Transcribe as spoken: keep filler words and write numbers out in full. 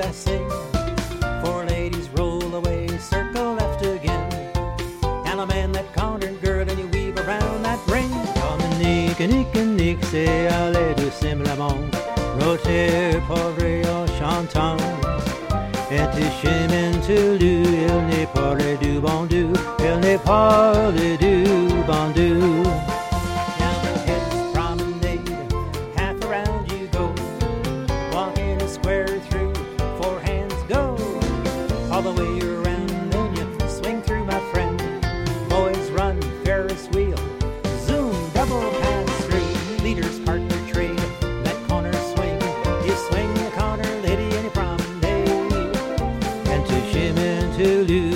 I sing. Four ladies roll away, circle left again. And a man that corner girl and you weave around that ring. Dominique, Nick, and Nick, c'est aller du simplement. Roter, pauvre, en chantant. Et tu chemin to do, il n'est pas le du bon Dieu, il n'est pas le du bon Dieu. Now the head's promenade, half around you go. Walk in a square through, four hands go. All the way around, then you swing through, my friend. Boys run, Ferris wheel, zoom, double pass through. Leaders part their trade, that corner swing. You swing the corner, lady, and you promenade. And to shimmin' to lose.